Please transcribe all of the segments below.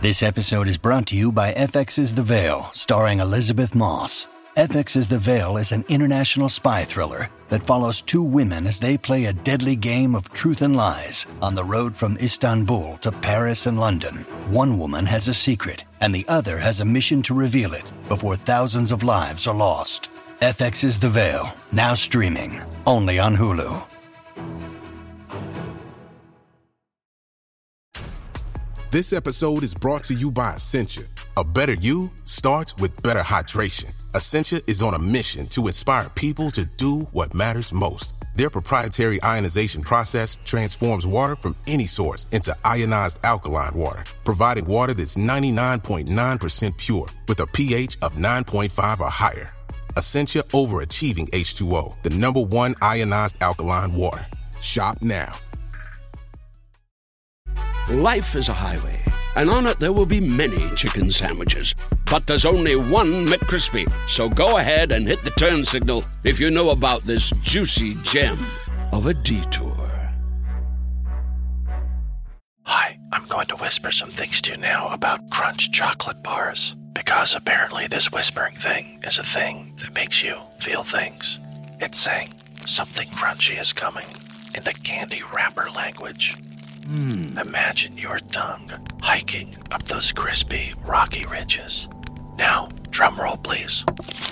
This episode is brought to you by FX's The Veil, starring Elizabeth Moss. FX's The Veil is an international spy thriller that follows two women as they play a deadly game of truth and lies on the road from Istanbul to Paris and London. One woman has a secret, and the other has a mission to reveal it before thousands of lives are lost. FX's The Veil, now streaming, only on Hulu. This episode is brought to you by Essentia. A better you starts with better hydration. Essentia is on a mission to inspire people to do what matters most. Their proprietary ionization process transforms water from any source into ionized alkaline water, providing water that's 99.9% pure with a pH of 9.5 or higher. Essentia overachieving H2O, the #1 ionized alkaline water. Shop now. Life is a highway, and on it there will be many chicken sandwiches. But there's only one McCrispy. So go ahead and hit the turn signal if you know about this juicy gem of a detour. Hi, I'm going to whisper some things to you now about Crunch chocolate bars. Because apparently this whispering thing is a thing that makes you feel things. It's saying something crunchy is coming in the candy wrapper language. Imagine your tongue hiking up those crispy, rocky ridges. Now, drum roll, please.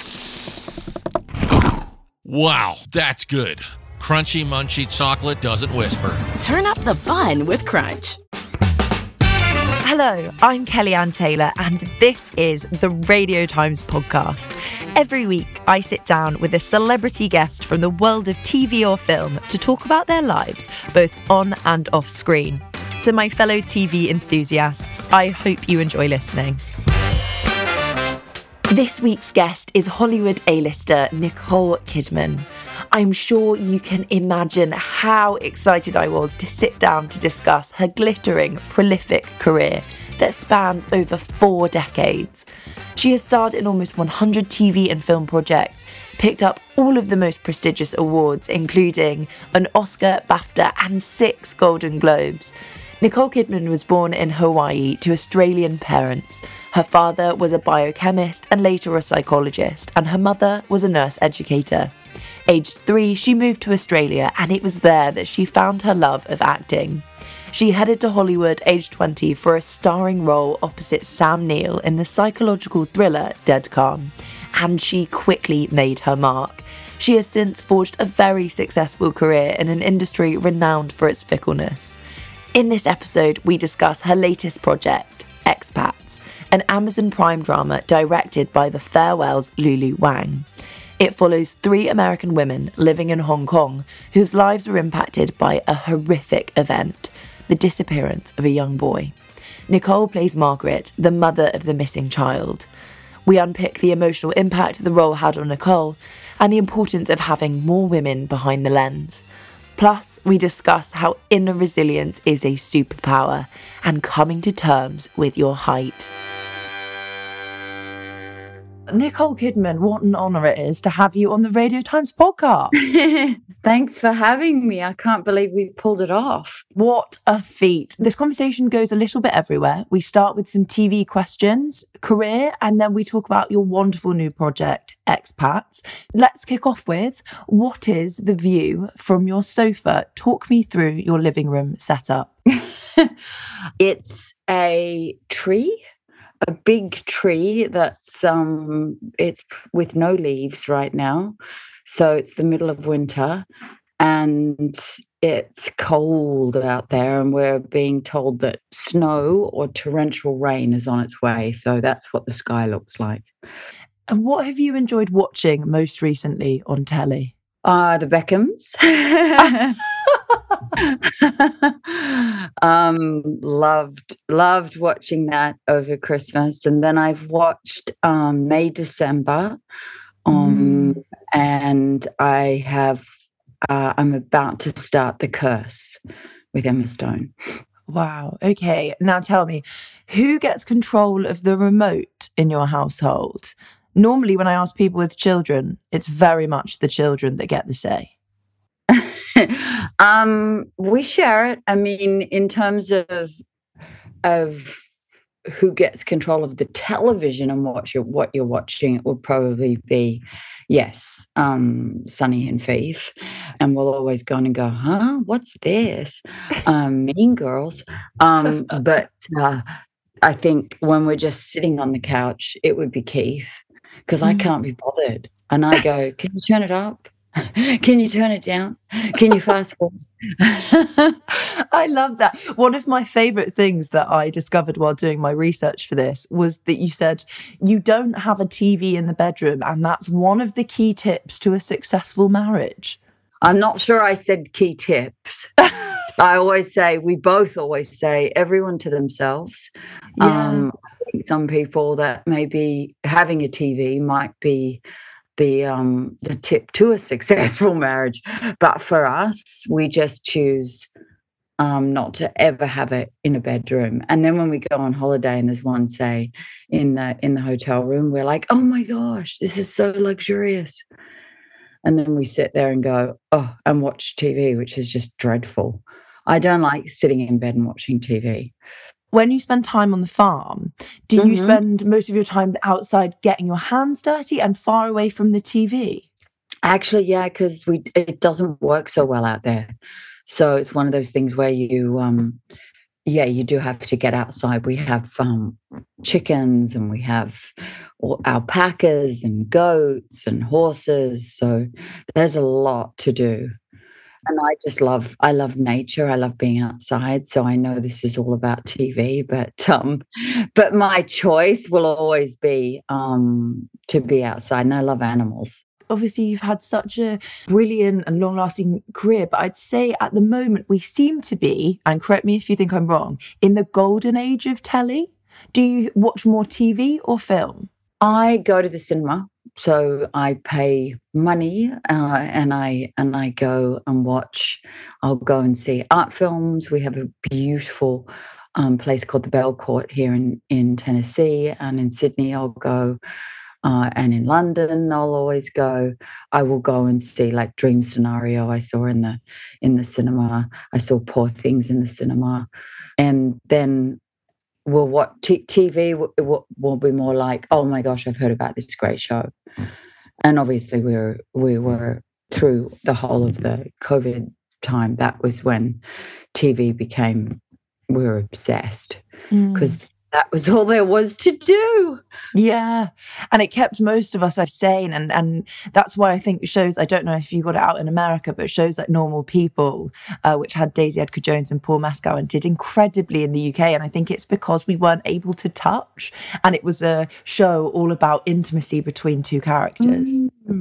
Wow, that's good. Crunchy, munchy chocolate doesn't whisper. Turn up the fun with Crunch. Hello, I'm Kellyanne Taylor, and this is the Radio Times podcast. Every week, I sit down with a celebrity guest from the world of TV or film to talk about their lives, both on and off screen. To my fellow TV enthusiasts, I hope you enjoy listening. This week's guest is Hollywood A-lister Nicole Kidman. I'm sure you can imagine how excited I was to sit down to discuss her glittering, prolific career that spans over 4 decades. She has starred in almost 100 TV and film projects, picked up all of the most prestigious awards, including an Oscar, BAFTA, and 6 Golden Globes. Nicole Kidman was born in Hawaii to Australian parents. Her father was a biochemist and later a psychologist, and her mother was a nurse educator. Aged 3, she moved to Australia, and it was there that she found her love of acting. She headed to Hollywood aged 20 for a starring role opposite Sam Neill in the psychological thriller Dead Calm, and she quickly made her mark. She has since forged a very successful career in an industry renowned for its fickleness. In this episode, we discuss her latest project, Expats, an Amazon Prime drama directed by the Farewell's Lulu Wang. It follows 3 American women living in Hong Kong whose lives were impacted by a horrific event, the disappearance of a young boy. Nicole plays Margaret, the mother of the missing child. We unpick the emotional impact the role had on Nicole and the importance of having more women behind the lens. Plus, we discuss how inner resilience is a superpower and coming to terms with your height. Nicole Kidman, what an honour it is to have you on the Radio Times podcast. Thanks for having me. I can't believe we pulled it off. What a feat. This conversation goes a little bit everywhere. We start with some TV questions, career, and then we talk about your wonderful new project, Expats. Let's kick off with, what is the view from your sofa? Talk me through your living room setup. It's a tree. A big tree that's it's with no leaves right now. So it's the middle of winter and it's cold out there, and we're being told that snow or torrential rain is on its way. So that's what the sky looks like. And what have you enjoyed watching most recently on telly? The Beckhams. Loved watching that over Christmas, and then I've watched May December, and I have I'm about to start The Curse with Emma Stone. Wow. Okay. Now tell me, who gets control of the remote in your household? Normally, when I ask people with children, it's very much the children that get the say. We share it. I mean, in terms of who gets control of the television and what you're watching, it would probably be, yes, Sunny and Fife. And we'll always go on and go, huh, what's this? Mean Girls. But I think when we're just sitting on the couch, it would be Keith, because I can't be bothered. And I go, can you turn it up? Can you turn it down? Can you fast forward? I love that. One of my favorite things that I discovered while doing my research for this was that you said you don't have a TV in the bedroom, and that's one of the key tips to a successful marriage. I'm not sure I said key tips. We both always say everyone to themselves. Yeah. I think some people that maybe having a TV might be the tip to a successful marriage, but for us, we just choose not to ever have it in a bedroom. And then when we go on holiday and there's one, say, in the hotel room, we're like, oh my gosh, this is so luxurious. And then we sit there and go, oh, and watch TV, which is just dreadful. I don't like sitting in bed and watching TV. When you spend time on the farm, do you spend most of your time outside getting your hands dirty and far away from the TV? Actually, yeah, because it doesn't work so well out there. So it's one of those things where you do have to get outside. We have chickens, and we have alpacas and goats and horses. So there's a lot to do. And I love nature. I love being outside. So I know this is all about TV, but my choice will always be to be outside. And I love animals. Obviously, you've had such a brilliant and long-lasting career, but I'd say at the moment we seem to be, and correct me if you think I'm wrong, in the golden age of telly. Do you watch more TV or film? I go to the cinema. So I pay money and I go and watch. I'll go and see art films. We have a beautiful place called the Bell Court here in Tennessee, and in Sydney I'll go, and in London I'll always go. I will go and see like Dream Scenario I saw in the cinema. I saw Poor Things in the cinema, and then TV will be more like, oh my gosh, I've heard about this great show. And obviously we were through the whole of the COVID time. That was when TV we were obsessed, because that was all there was to do. Yeah. And it kept most of us sane. And that's why I think shows, I don't know if you got it out in America, but shows like Normal People, which had Daisy Edgar Jones and Paul Mescal, did incredibly in the UK. And I think it's because we weren't able to touch. And it was a show all about intimacy between two characters.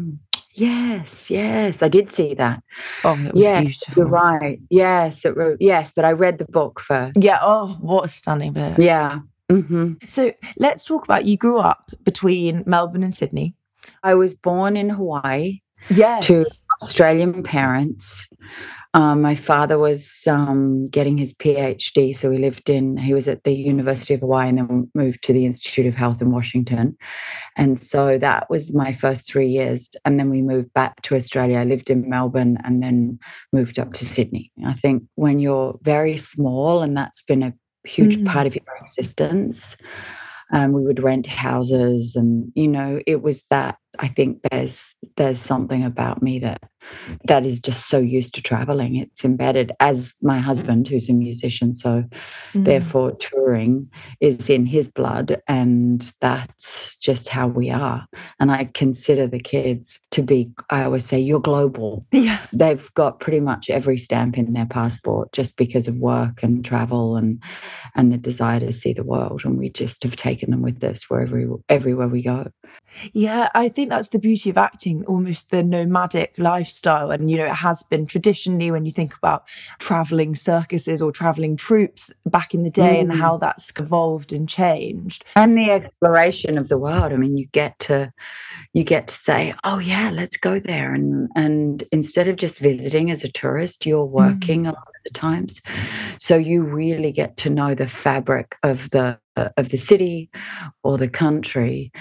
Yes, I did see that. Oh, it was beautiful. You're right. Yes, but I read the book first. Yeah. Oh, what a stunning bit. Yeah. So let's talk about, you grew up between Melbourne and Sydney. I was born in Hawaii. Yes. To Australian parents. My father was getting his PhD, so he was at the University of Hawaii and then moved to the Institute of Health in Washington. And so that was my first 3 years. And then we moved back to Australia. I lived in Melbourne and then moved up to Sydney. I think when you're very small, and that's been a huge part of your existence, we would rent houses, and it was that. I think there's something about me that is just so used to traveling. It's embedded, as my husband, who's a musician, so therefore touring is in his blood, and that's just how we are. And I consider the kids to be, I always say, you're global. Yeah. They've got pretty much every stamp in their passport just because of work and travel and the desire to see the world. And we just have taken them with us everywhere we go. Yeah, I think that's the beauty of acting, almost the nomadic lifestyle. And, it has been traditionally, when you think about traveling circuses or traveling troupes back in the day and how that's evolved and changed. And the exploration of the world. I mean, you get to say, oh yeah, let's go there. And instead of just visiting as a tourist, you're working a lot of the times. So you really get to know the fabric of the city or the country.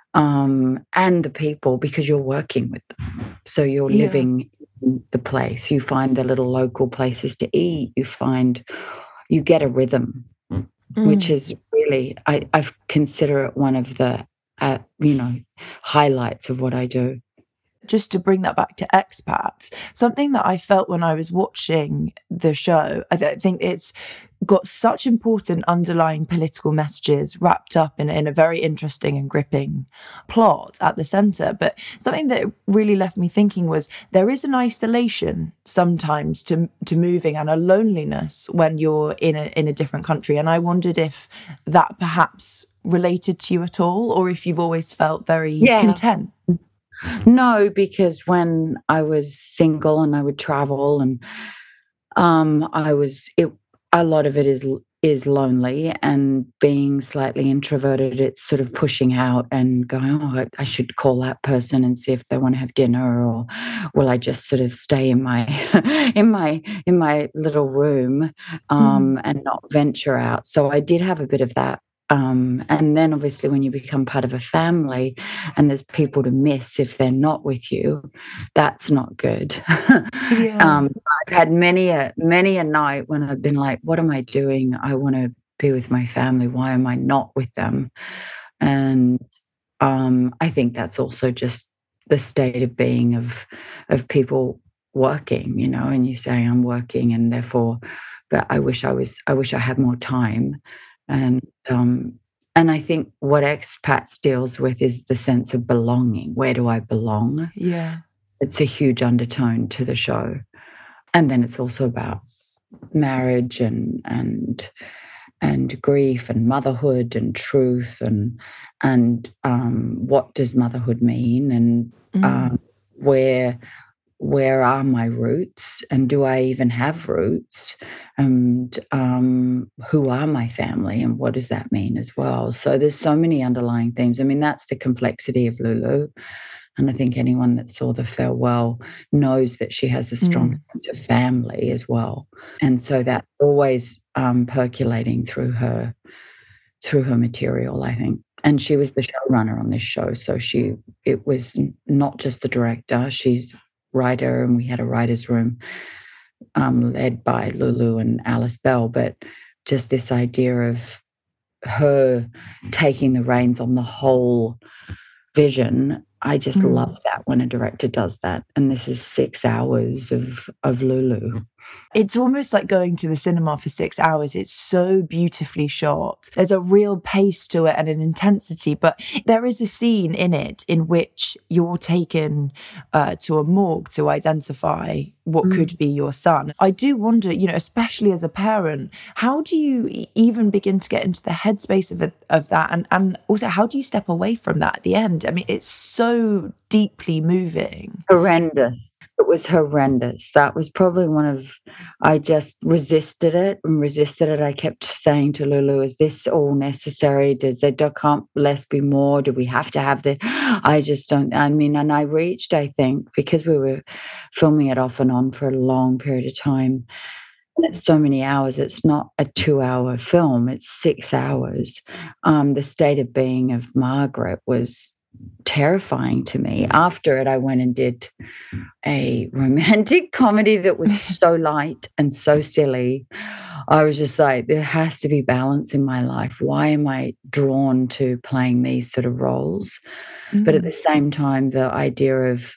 And the people, because you're working with them. So you're living in the place. You find the little local places to eat. You get a rhythm, which is really really, I consider it one of the, highlights of what I do. Just to bring that back to expats, something that I felt when I was watching the show, I think it's got such important underlying political messages wrapped up in a very interesting and gripping plot at the centre. But something that really left me thinking was there is an isolation sometimes to moving, and a loneliness when you're in a different country. And I wondered if that perhaps related to you at all, or if you've always felt very content. No, because when I was single and I would travel, and a lot of it is lonely, and being slightly introverted, it's sort of pushing out and going, oh, I should call that person and see if they want to have dinner, or will I just sort of stay in my in my little room and not venture out. So I did have a bit of that. And then obviously when you become part of a family and there's people to miss if they're not with you, that's not good. I've had many a night when I've been like, what am I doing? I want to be with my family. Why am I not with them? And I think that's also just the state of being of people working, and you say I'm working and therefore, but I wish I had more time. And I think what expats deals with is the sense of belonging. Where do I belong? Yeah. It's a huge undertone to the show. And then it's also about marriage and grief and motherhood and truth and what does motherhood mean, and where are my roots, and do I even have roots, and who are my family, and what does that mean as well? So there's so many underlying themes. I mean, that's the complexity of Lulu. And I think anyone that saw The Farewell knows that she has a strong sense of family as well. And so that's always percolating through her material, I think. And she was the showrunner on this show. So it was not just the director, she's writer, and we had a writer's room led by Lulu and Alice Bell, but just this idea of her taking the reins on the whole vision. I just love that when a director does that. And this is 6 hours of Lulu. It's almost like going to the cinema for 6 hours. It's so beautifully shot. There's a real pace to it and an intensity, but there is a scene in it in which you're taken to a morgue to identify what could be your son. I do wonder, especially as a parent, how do you even begin to get into the headspace of that? And also, how do you step away from that at the end? I mean, it's so deeply moving. Horrendous. It was horrendous. That was probably I just resisted it. I kept saying to Lulu, is this all necessary? Can't less be more? Do we have to have this? I just don't, and I reached, I think, because we were filming it off and on for a long period of time, and it's so many hours, it's not a 2-hour film, it's 6 hours. The state of being of Margaret was terrifying to me. After it, I went and did a romantic comedy that was so light and so silly. I was just like, there has to be balance in my life. Why am I drawn to playing these sort of roles? But at the same time, the idea of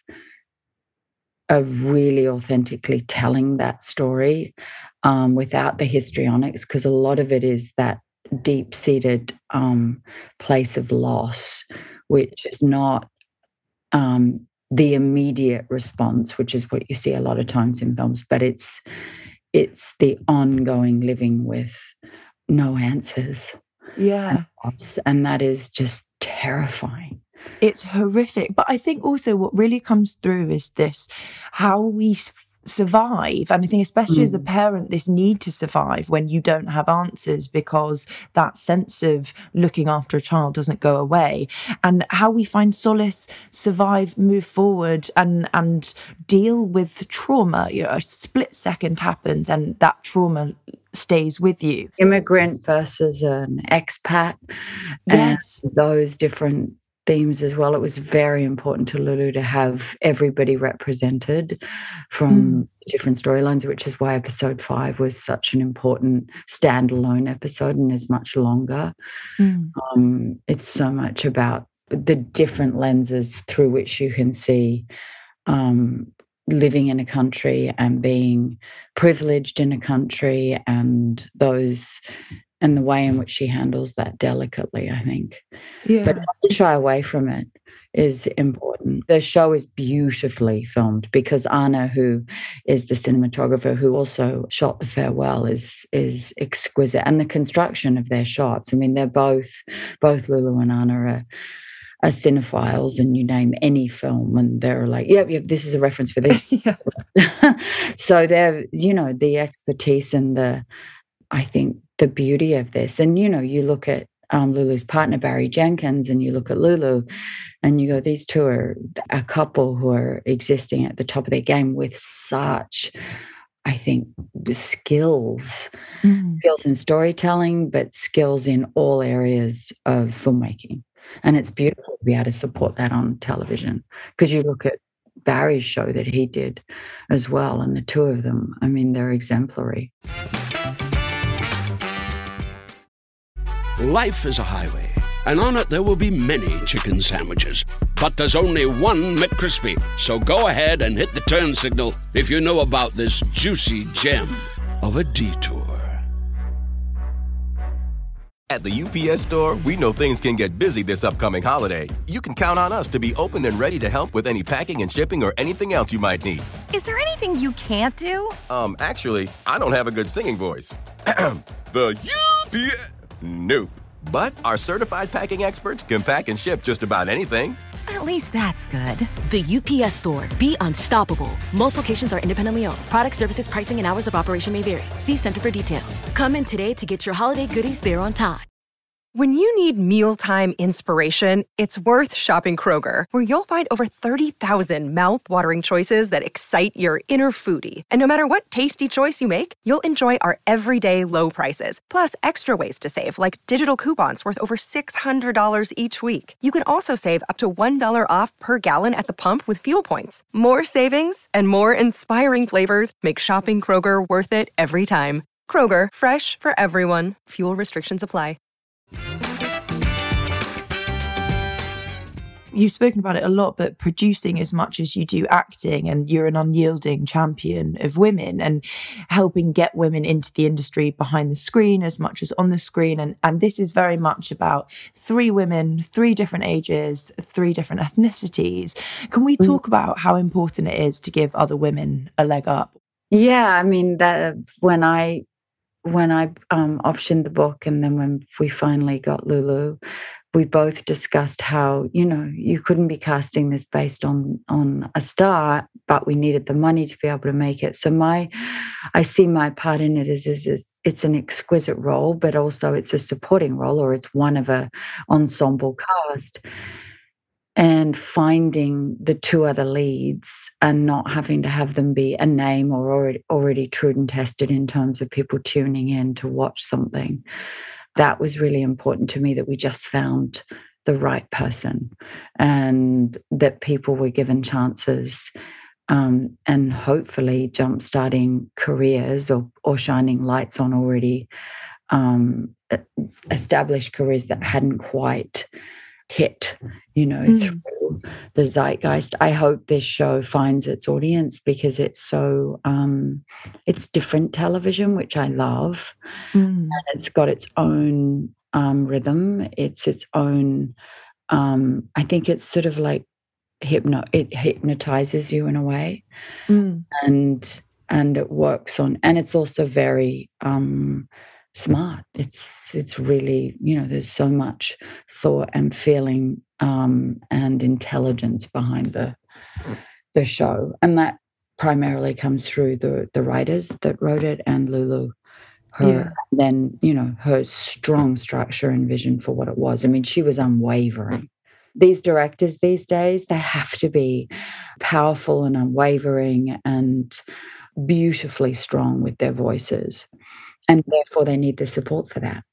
really authentically telling that story without the histrionics, because a lot of it is that deep-seated place of loss, which is not the immediate response, which is what you see a lot of times in films, but it's the ongoing living with no answers. Yeah. And that is just terrifying. It's horrific. But I think also what really comes through is this, how we survive. And I think especially as a parent, this need to survive when you don't have answers, because that sense of looking after a child doesn't go away, and how we find solace, survive, move forward, and deal with trauma. A split second happens and that trauma stays with you. Immigrant versus an expat. Yes. And those different themes as well. It was very important to Lulu to have everybody represented from different storylines, which is why episode 5 was such an important standalone episode and is much longer. It's so much about the different lenses through which you can see living in a country and being privileged in a country, and the way in which she handles that delicately, I think. Yeah. But not to shy away from it is important. The show is beautifully filmed because Anna, who is the cinematographer who also shot The Farewell, is exquisite. And the construction of their shots, I mean, they're both Lulu and Anna are cinephiles, and you name any film and they're like, yep, this is a reference for this. So they're, the expertise and I think the beauty of this. And, you look at Lulu's partner, Barry Jenkins, and you look at Lulu and you go, these two are a couple who are existing at the top of their game with such, I think, skills in storytelling, but skills in all areas of filmmaking. And it's beautiful to be able to support that on television, because you look at Barry's show that he did as well, and the two of them, I mean, they're exemplary. Life is a highway, and on it there will be many chicken sandwiches. But there's only one McCrispy. So go ahead and hit the turn signal if you know about this juicy gem of a detour. At the UPS Store, we know things can get busy this upcoming holiday. You can count on us to be open and ready to help with any packing and shipping or anything else you might need. Is there anything you can't do? Actually, I don't have a good singing voice. The UPS... Nope. But our certified packing experts can pack and ship just about anything. At least that's good. The UPS Store. Be unstoppable. Most locations are independently owned. Product, services, pricing, and hours of operation may vary. See Center for details. Come in today to get your holiday goodies there on time. When you need mealtime inspiration, it's worth shopping Kroger, where you'll find over 30,000 mouth-watering choices that excite your inner foodie. And no matter what tasty choice you make, you'll enjoy our everyday low prices, plus extra ways to save, like digital coupons worth over $600 each week. You can also save up to $1 off per gallon at the pump with fuel points. More savings and more inspiring flavors make shopping Kroger worth it every time. Kroger, fresh for everyone. Fuel restrictions apply. You've spoken about it a lot, but producing as much as you do acting, and you're an unyielding champion of women and helping get women into the industry behind the screen as much as on the screen. And this is very much about 3 women, 3 different ages, 3 different ethnicities. Can we talk about how important it is to give other women a leg up? Yeah, I mean, that when I optioned the book, and then when we finally got Lulu, we both discussed how, you couldn't be casting this based on a star, but we needed the money to be able to make it. So I see my part in it as it's an exquisite role, but also it's a supporting role, or it's one of a ensemble cast. And finding the 2 other leads and not having to have them be a name or already true and tested in terms of people tuning in to watch something. That was really important to me, that we just found the right person and that people were given chances and hopefully jumpstarting careers or shining lights on already established careers that hadn't quite hit, through the zeitgeist. I hope this show finds its audience because it's so, it's different television, which I love. And it's got its own rhythm. It's its own, I think it's sort of like it hypnotizes you in a way. And it works on, and it's also very, smart. It's really, there's so much thought and feeling and intelligence behind the show, and that primarily comes through the writers that wrote it and Lulu. Then her strong structure and vision for what it was. I mean, she was unwavering. These directors these days, they have to be powerful and unwavering and beautifully strong with their voices. And therefore, they need the support for that.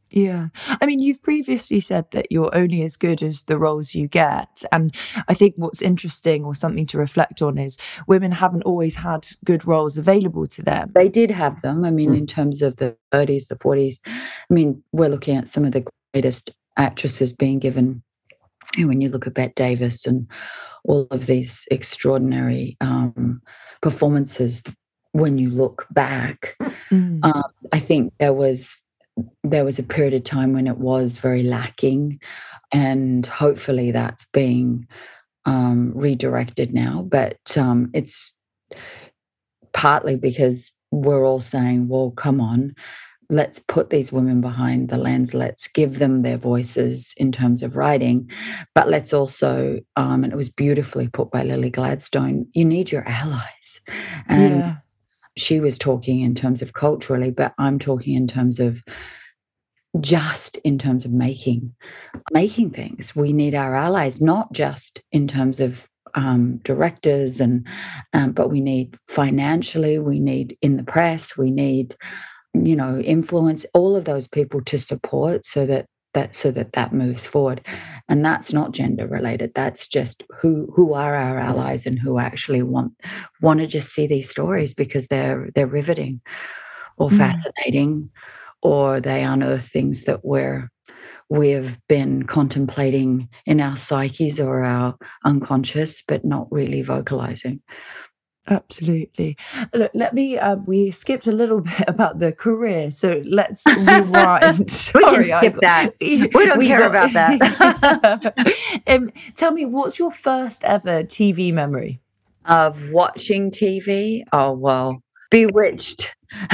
Yeah. I mean, you've previously said that you're only as good as the roles you get. And I think what's interesting or something to reflect on is women haven't always had good roles available to them. They did have them. I mean, in terms of the 30s, the 40s, I mean, we're looking at some of the greatest actresses being given, when you look at Bette Davis and all of these extraordinary performances, when you look back, I think there was a period of time when it was very lacking, and hopefully that's being redirected now. But it's partly because we're all saying, well, come on, let's put these women behind the lens. Let's give them their voices in terms of writing. But let's also, and it was beautifully put by Lily Gladstone, you need your allies. And she was talking in terms of culturally, but I'm talking in terms of just in terms of making things. We need our allies, not just in terms of directors but we need financially, we need in the press, we need, you know, influence, all of those people to support so that moves forward. And that's not gender related. That's just who are our allies and who actually want to just see these stories because they're riveting or fascinating, or they unearth things that we have been contemplating in our psyches or our unconscious, but not really vocalizing. Absolutely. Look, let me, we skipped a little bit about the career, so let's rewind. Sorry, we can skip that. We don't care about that. Tell me, what's your first ever TV memory? Of watching TV? Oh, well, Bewitched.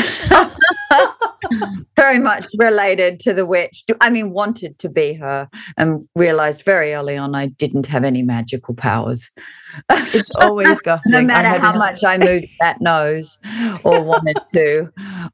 Very much related to the witch. I mean, wanted to be her and realized very early on I didn't have any magical powers. It's always gutting. No matter how much I moved that nose or wanted to,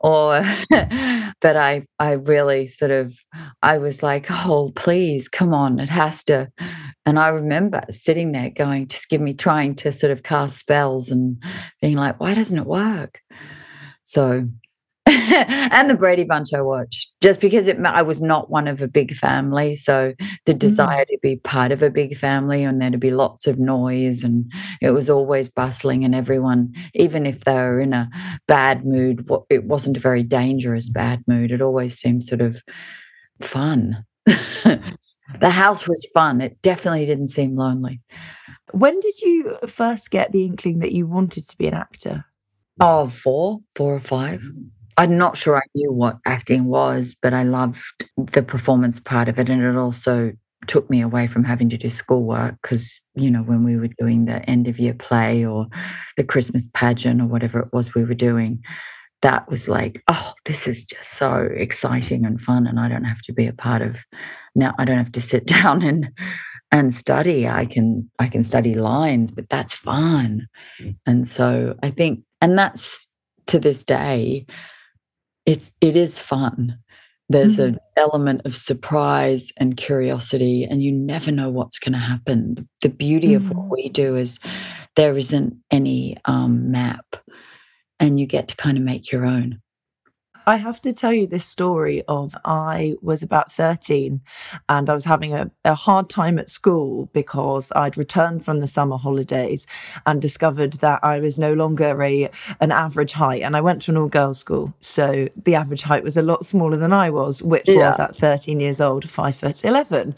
but I really I was like, oh, please, come on, it has to. And I remember sitting there going, just trying to sort of cast spells and being like, why doesn't it work? So, and the Brady Bunch I watched, just because I was not one of a big family. So the desire to be part of a big family and there to be lots of noise, and it was always bustling, and everyone, even if they were in a bad mood, it wasn't a very dangerous bad mood. It always seemed sort of fun. The house was fun. It definitely didn't seem lonely. When did you first get the inkling that you wanted to be an actor? Oh, 4 or 5. I'm not sure I knew what acting was, but I loved the performance part of it. And it also took me away from having to do schoolwork because, you know, when we were doing the end of year play or the Christmas pageant or whatever it was we were doing, that was like, oh, this is just so exciting and fun. And I don't have to be a part of, now I don't have to sit down and study. I can study lines, but that's fun. And so I think, and that's to this day, it is fun. There's an element of surprise and curiosity, and you never know what's going to happen. The beauty of what we do is there isn't any map, and you get to kind of make your own. I have to tell you this story of I was about 13 and I was having a hard time at school because I'd returned from the summer holidays and discovered that I was no longer an average height, and I went to an all-girls school. So the average height was a lot smaller than I was, which was at 13 years old, 5'11".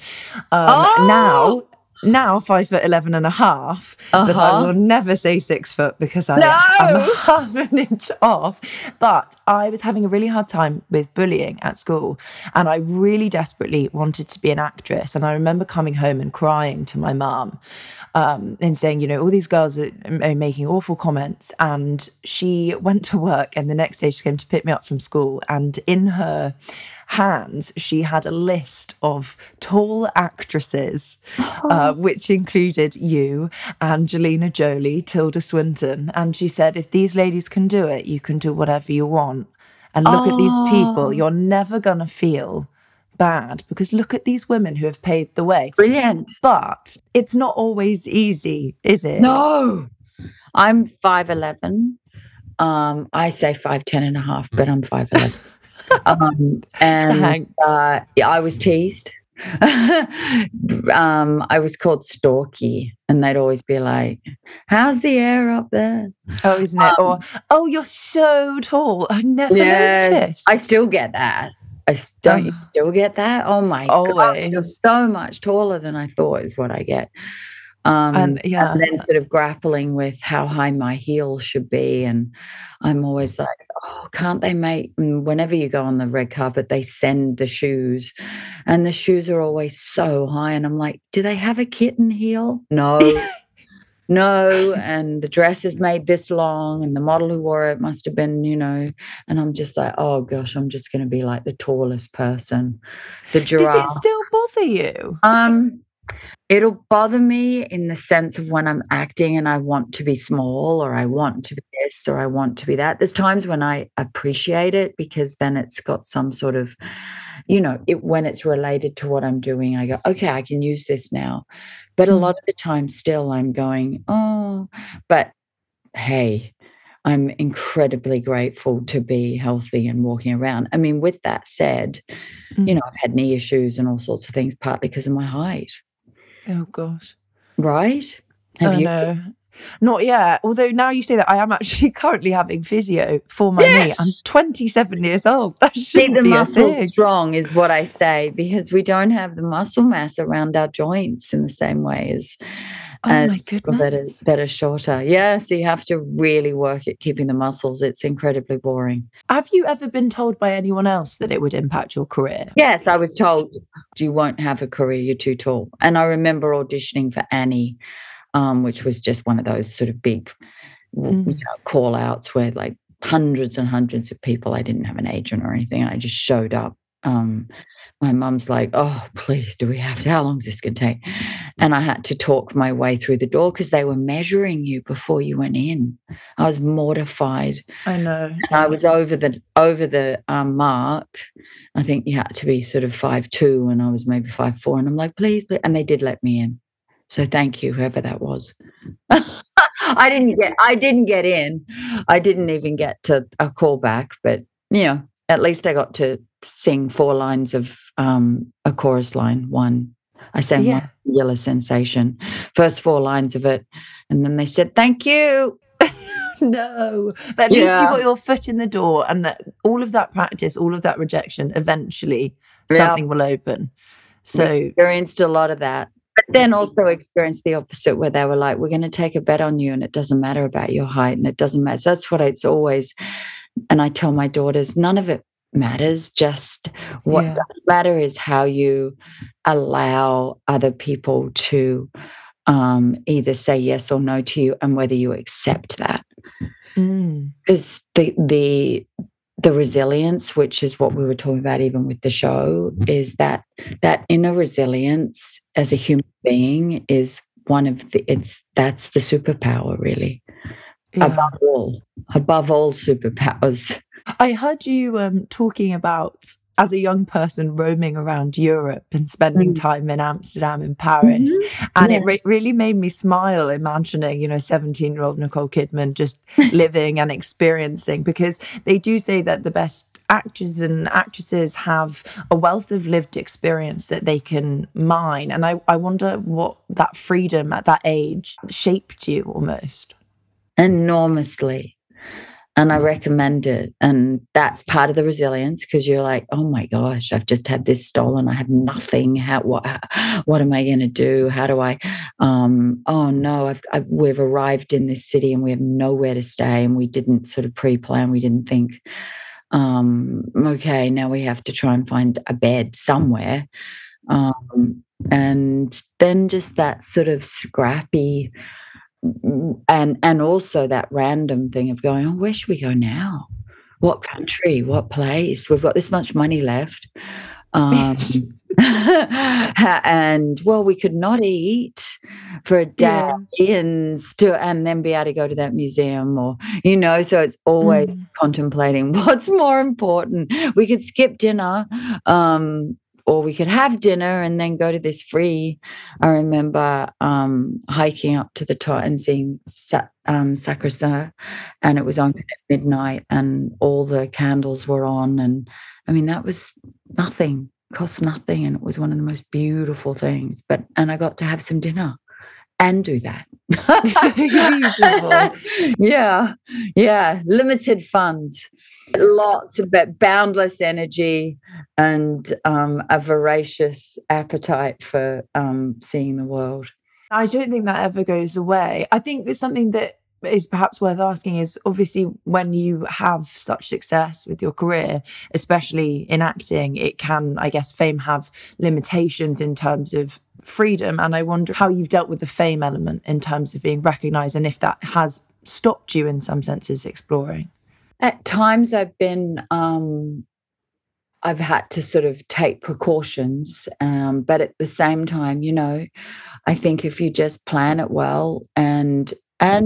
Now 5'11.5", but I will never say 6 foot because I'm half an inch off. But I was having a really hard time with bullying at school, and I really desperately wanted to be an actress. And I remember coming home and crying to my mum and saying, you know, all these girls are making awful comments. And she went to work, and the next day she came to pick me up from school, and in her hands she had a list of tall actresses, which included you, Angelina Jolie, Tilda Swinton, and she said, if these ladies can do it, you can do whatever you want. And look at these people, you're never gonna feel bad because look at these women who have paved the way. Brilliant. But it's not always easy, is it? No. I'm 5'11". I say 5'10.5", but I'm 5'11". And yeah, I was teased. I was called Storky, and they'd always be like, "How's the air up there?" Oh, isn't it? Or, "Oh, you're so tall. I never noticed." I still get that. Don't you still get that? Oh my God, you're so much taller than I thought is what I get. And then sort of grappling with how high my heels should be. And I'm always like, oh, can't they make, whenever you go on the red carpet, they send the shoes and the shoes are always so high. And I'm like, do they have a kitten heel? No. No, and the dress is made this long and the model who wore it must have been, and I'm just like, oh gosh, I'm just going to be like the tallest person. The giraffe. Does it still bother you? It'll bother me in the sense of when I'm acting and I want to be small or I want to be this or I want to be that. There's times when I appreciate it because then it's got some sort of, when it's related to what I'm doing, I go, okay, I can use this now. But a lot of the time still I'm going, oh, but hey, I'm incredibly grateful to be healthy and walking around. I mean, with that said, I've had knee issues and all sorts of things, partly because of my height. Oh, gosh. Right? Have you? No. Not yet. Although now you say that, I am actually currently having physio for my knee. I'm 27 years old. That shouldn't be a thing. The muscle strong is what I say, because we don't have the muscle mass around our joints in the same way as people that are shorter. Yeah, so you have to really work at keeping the muscles. It's incredibly boring. Have you ever been told by anyone else that it would impact your career? Yes, I was told, you won't have a career, you're too tall. And I remember auditioning for Annie, which was just one of those sort of big call outs where like hundreds and hundreds of people, I didn't have an agent or anything. I just showed up. My mum's like, oh, please, do we have to? How long is this going to take? And I had to talk my way through the door because they were measuring you before you went in. I was mortified. I know. And I was over the mark. I think you had to be sort of 5'2", and I was maybe 5'4", and I'm like, please, and they did let me in. So thank you, whoever that was. I didn't get in. I didn't even get to a call back, but at least I got to sing 4 lines of a chorus line. I sang one Yellow Sensation, first 4 lines of it, and then they said thank you. No, but at least you got your foot in the door, and all of that practice, all of that rejection, eventually something will open. So we experienced a lot of that. But then also experienced the opposite, where they were like, we're going to take a bet on you and it doesn't matter about your height and it doesn't matter. So that's what it's always, and I tell my daughters, none of it matters. Just what does matter is how you allow other people to either say yes or no to you and whether you accept that. Because the resilience, which is what we were talking about even with the show, is that inner resilience as a human being is that's the superpower, really. Above all superpowers. I heard you talking about, as a young person, roaming around Europe and spending time in Amsterdam and Paris. And it really made me smile imagining, 17-year-old Nicole Kidman just living and experiencing, because they do say that the best actors and actresses have a wealth of lived experience that they can mine. And I wonder what that freedom at that age shaped you almost. Enormously. And I recommend it. And that's part of the resilience, because you're like, oh my gosh, I've just had this stolen. I have nothing. What am I going to do? How do I, oh no, we've arrived in this city and we have nowhere to stay. And we didn't sort of pre-plan. We didn't think, okay, now we have to try and find a bed somewhere. And then just that sort of scrappy, and also that random thing of going, oh, where should we go now? What country? What place? We've got this much money left. And well, we could not eat for a day and then be able to go to that museum, or so it's always contemplating what's more important. We could skip dinner or we could have dinner and then go to this free. I remember hiking up to the top and seeing Sacré-Cœur, and it was open at midnight and all the candles were on. And I mean, that was nothing, cost nothing. And it was one of the most beautiful things. And I got to have some dinner and do that. So beautiful. Yeah. Limited funds, lots of boundless energy, and a voracious appetite for seeing the world. I don't think that ever goes away. I think there's something that is perhaps worth asking is, obviously, when you have such success with your career, especially in acting, it can, I guess, fame have limitations in terms of freedom. And I wonder how you've dealt with the fame element in terms of being recognised, and if that has stopped you in some senses exploring. At times I've had to sort of take precautions, but at the same time, I think if you just plan it well and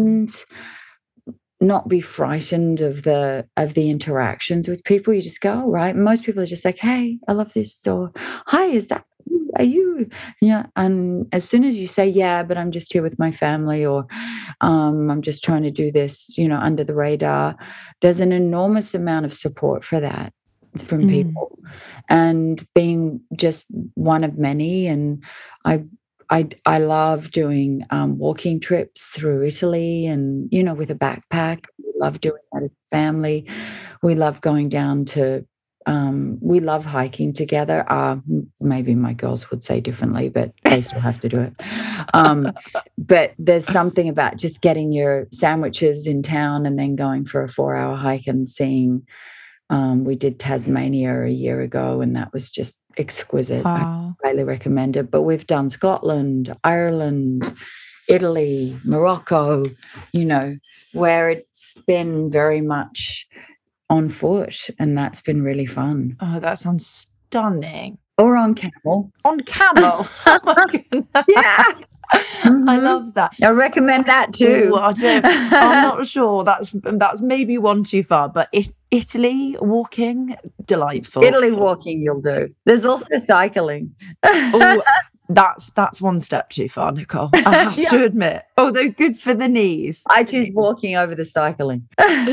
not be frightened of the interactions with people, you just go, all right. Most people are just like, hey, I love this, or hi, is that you? Are you? Yeah. And as soon as you say, yeah, but I'm just here with my family, or I'm just trying to do this, under the radar, there's an enormous amount of support for that from people, and being just one of many. And I love doing walking trips through Italy, and with a backpack. We love doing that as a family. We love going down to we love hiking together. Maybe my girls would say differently, but they still have to do it. But there's something about just getting your sandwiches in town and then going for a 4-hour hike and seeing. We did Tasmania a year ago, and that was just exquisite. Wow. I highly recommend it. But we've done Scotland, Ireland, Italy, Morocco, where it's been very much on foot, and that's been really fun. Oh, that sounds stunning. Or on camel. On camel? Oh my goodness. Yeah. I love that. I recommend that too. Ooh, I'm not sure. That's maybe one too far, but Italy walking, delightful. Italy walking you'll do. There's also cycling. Oh, that's one step too far, Nicole. I have to admit. Although good for the knees. I choose walking over the cycling.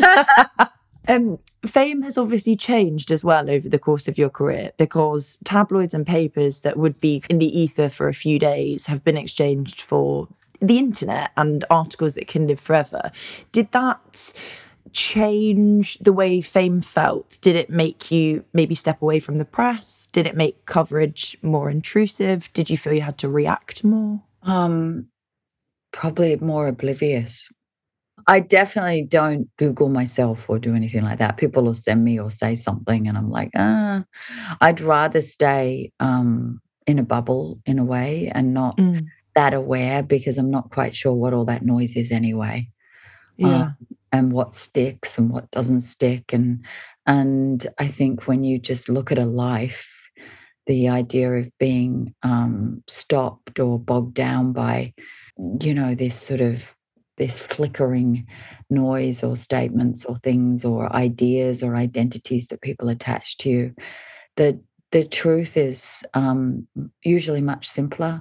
Fame has obviously changed as well over the course of your career, because tabloids and papers that would be in the ether for a few days have been exchanged for the internet and articles that can live forever. Did that change the way fame felt? Did it make you maybe step away from the press? Did it make coverage more intrusive? Did you feel you had to react more? Probably more oblivious. I definitely don't Google myself or do anything like that. People will send me or say something and I'm like, I'd rather stay in a bubble in a way and not that aware, because I'm not quite sure what all that noise is anyway. Yeah. And what sticks and what doesn't stick. And I think when you just look at a life, the idea of being stopped or bogged down by, this flickering noise or statements or things or ideas or identities that people attach to you. The truth is usually much simpler.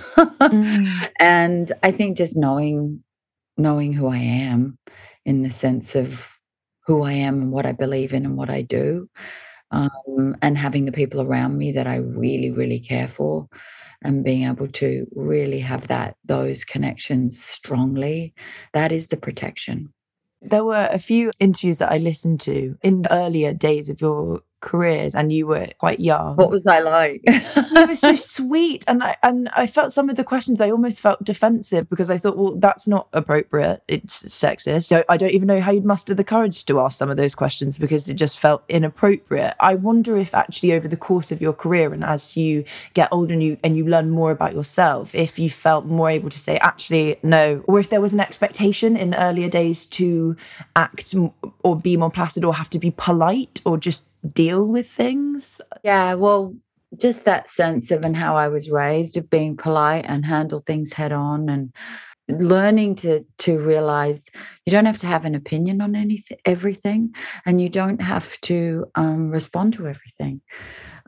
And I think just knowing who I am, in the sense of who I am and what I believe in and what I do, and having the people around me that I really, really care for, and being able to really have those connections strongly, that is the protection. There were a few interviews that I listened to in the earlier days of your careers, and you were quite young. What was I like? You were so sweet, and I felt some of the questions, I almost felt defensive, because I thought, well, that's not appropriate. It's sexist. So I don't even know how you'd muster the courage to ask some of those questions, because it just felt inappropriate. I wonder if actually over the course of your career, and as you get older and you learn more about yourself, if you felt more able to say, actually, no, or if there was an expectation in earlier days to act or be more placid or have to be polite or just deal with things. Yeah, well, just that sense of, and how I was raised, of being polite and handle things head on, and learning to realize you don't have to have an opinion on everything, and you don't have to respond to everything.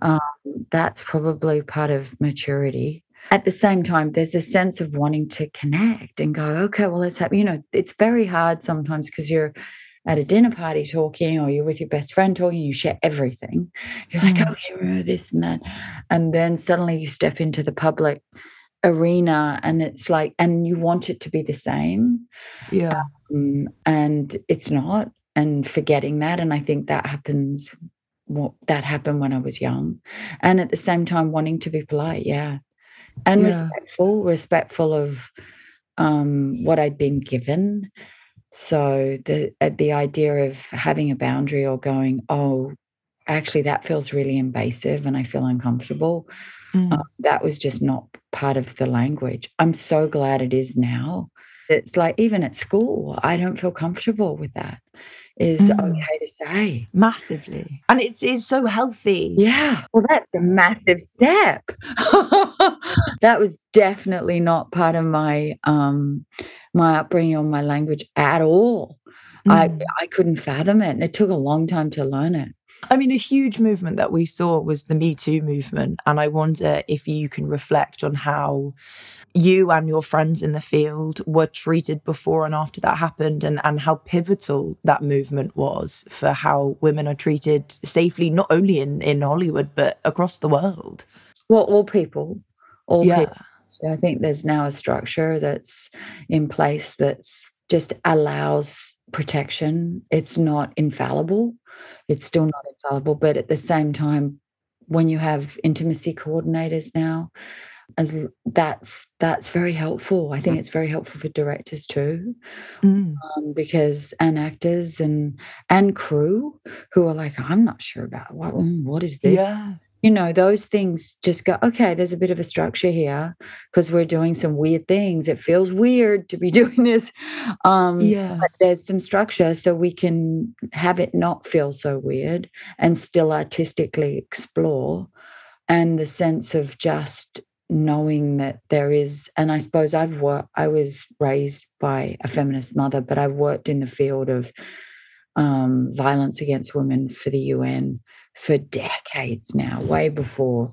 That's probably part of maturity. At the same time, there's a sense of wanting to connect and go, okay, well, let's have, it's very hard sometimes because you're at a dinner party talking, or you're with your best friend talking, you share everything. You're like, okay, this and that. And then suddenly you step into the public arena and it's like, and you want it to be the same. Yeah. And it's not, and forgetting that. And I think that happened when I was young. And at the same time, wanting to be polite. Yeah. And respectful of what I'd been given. So the idea of having a boundary or going, oh, actually, that feels really invasive and I feel uncomfortable. That was just not part of the language. I'm so glad it is now. It's like, even at school, I don't feel comfortable with that. Is okay to say. Massively. And it's so healthy. Yeah. Well, that's a massive step. That was definitely not part of my my upbringing or my language at all. I couldn't fathom it. And it took a long time to learn it. I mean, a huge movement that we saw was the Me Too movement. And I wonder if you can reflect on how you and your friends in the field were treated before and after that happened, and how pivotal that movement was for how women are treated safely, not only in Hollywood, but across the world. Well, all people. So I think there's now a structure that's in place that's just allows protection. It's not infallible. It's still not infallible. But at the same time, when you have intimacy coordinators now, that's very helpful. I think it's very helpful for directors too, because and actors and crew who are like, I'm not sure about what is this. Yeah. Those things just go, okay, there's a bit of a structure here because we're doing some weird things. It feels weird to be doing this. But there's some structure so we can have it not feel so weird and still artistically explore. And the sense of just knowing that there is, and I suppose I was raised by a feminist mother, but I've worked in the field of violence against women for the UN for decades now, way before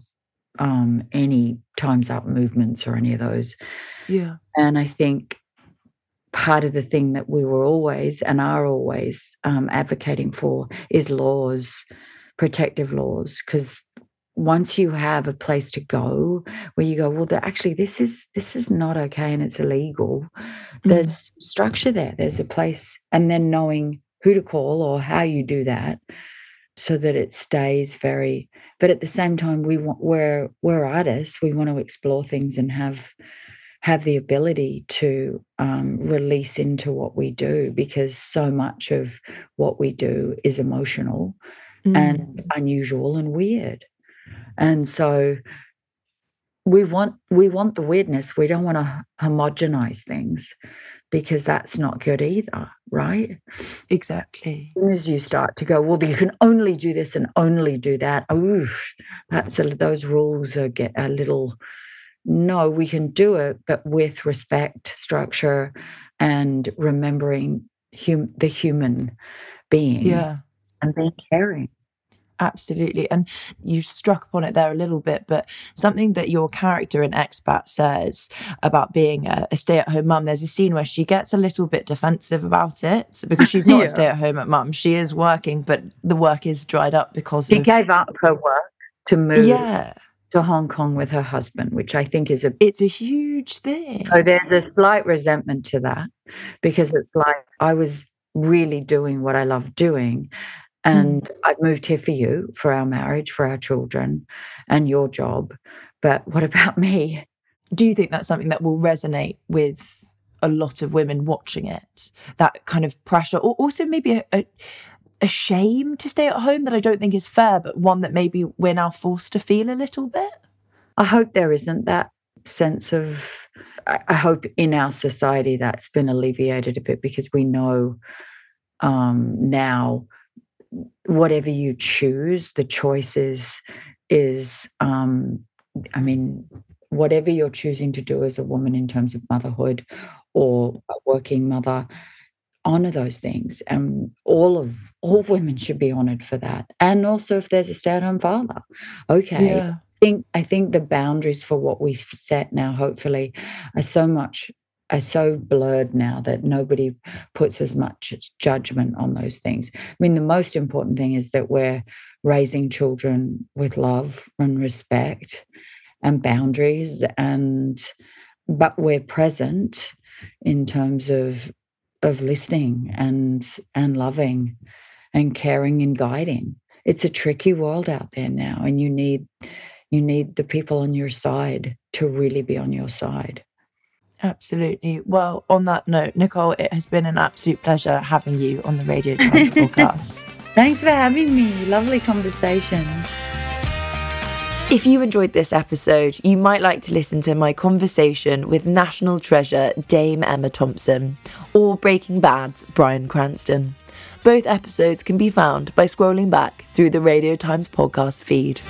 any Time's Up movements or any of those. Yeah. And I think part of the thing that we were always and are always advocating for is laws, protective laws, because once you have a place to go where you go, well, actually, this is not okay and it's illegal. There's structure there. There's a place, and then knowing who to call or how you do that, so that it stays very. But at the same time, we're artists. We want to explore things and have the ability to release into what we do, because so much of what we do is emotional and unusual and weird. And so we want the weirdness. We don't want to homogenize things, because that's not good either, right? Exactly. As soon as you start to go, well, you can only do this and only do that. Those rules get a little. No, we can do it, but with respect, structure, and remembering the human being, and being caring. Absolutely. And you struck upon it there a little bit, but something that your character in Expat says about being a stay-at-home mum, there's a scene where she gets a little bit defensive about it, because she's not a stay-at-home mum. She is working, but the work is dried up because she gave up her work to move to Hong Kong with her husband, which I think it's a huge thing. So there's a slight resentment to that, because it's like, I was really doing what I love doing. And I've moved here for you, for our marriage, for our children, and your job. But what about me? Do you think that's something that will resonate with a lot of women watching it? That kind of pressure, or also maybe a shame to stay at home that I don't think is fair, but one that maybe we're now forced to feel a little bit? I hope there isn't that sense of. I hope in our society that's been alleviated a bit, because we know now. Whatever you choose, the choice is whatever you're choosing to do as a woman in terms of motherhood or a working mother, honor those things. And all women should be honored for that. And also if there's a stay-at-home father, okay. Yeah. I think the boundaries for what we've set now, hopefully, are so blurred now that nobody puts as much judgment on those things. I mean, the most important thing is that we're raising children with love and respect and boundaries, but we're present in terms of listening and loving and caring and guiding. It's a tricky world out there now, and you need the people on your side to really be on your side. Absolutely. Well, on that note, Nicole, it has been an absolute pleasure having you on the Radio Times podcast. Thanks for having me. Lovely conversation. If you enjoyed this episode, you might like to listen to my conversation with national treasure Dame Emma Thompson or Breaking Bad's Bryan Cranston. Both episodes can be found by scrolling back through the Radio Times podcast feed.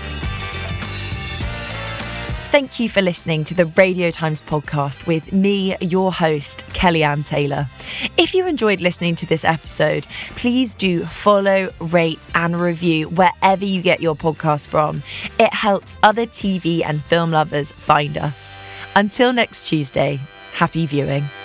Thank you for listening to the Radio Times podcast with me, your host, Kellyanne Taylor. If you enjoyed listening to this episode, please do follow, rate and review wherever you get your podcast from. It helps other TV and film lovers find us. Until next Tuesday, happy viewing.